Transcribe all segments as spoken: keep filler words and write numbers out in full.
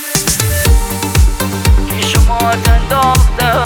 شما انداختم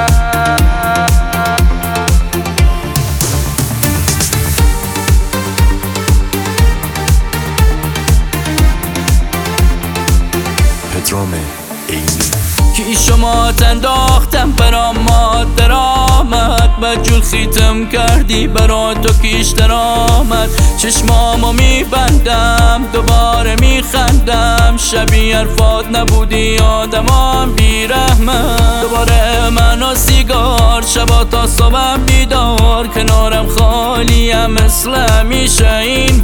پدرام عینی کی شما انداختم برا ما درآمد بجول خیتم کردی برا تو کیش درآمد چشمامو میبندم دوباره میخندم شبیه حرفات نبودی آدمام بیرحمت دوباره من و سیگار شبا تا صبحم بیدار کنارم خالیم مثل همیشه این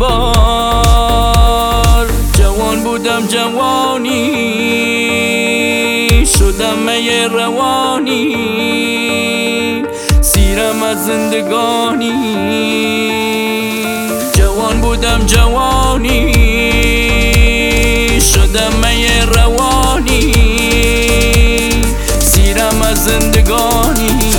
بار جوان بودم جوانی شدم می روانی سیرم از زندگانی جوان بودم جوانی شدم می روانی سیرم از زندگانی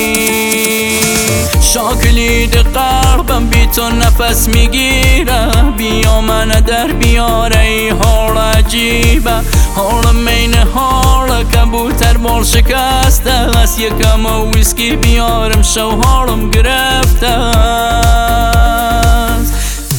شاکلید قلبم بی تو نفس میگیره بیا من در بیاره ای حال عجیبه حال مین حال کبوتر بال شکسته است یکم ویسکی بیارم شو حالم گرفته است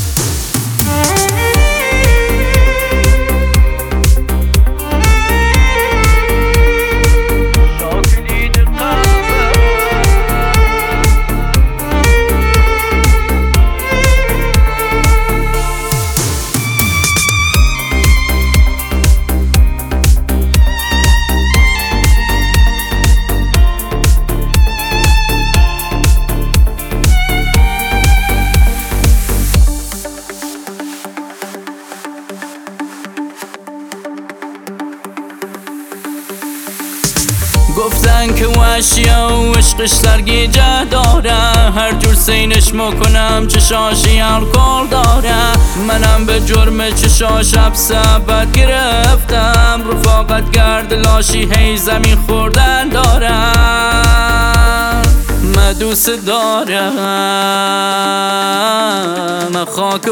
گفتن که وحشیه و عشقش سرگیجه داره هر جور سینش میکنم چشاشی الکل داره منم به جرم چشاش بد گرفتم رفاقت گرد لاشی هی زمین خوردن دارم من دوست دارم من خاک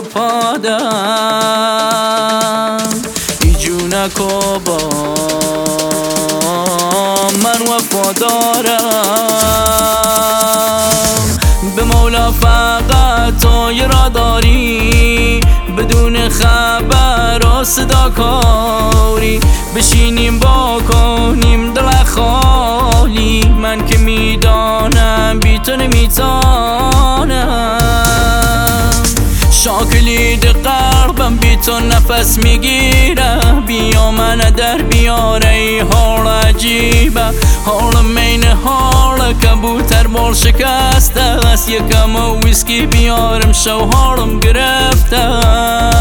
پادم ای جونک و با من وفادارم به مولا فقط تو را داری بدون خبر و صدا کاری بشینیم با کنیم دل خالی من که میدانم بی تو نمیتانم شاکلید قلبم بی تو نفس میگیره بیا من در بیاره ای حال عجیبه حال مین حال کبوتر بال شکسته است یکم ویسکی بیارم شو حالم گرفته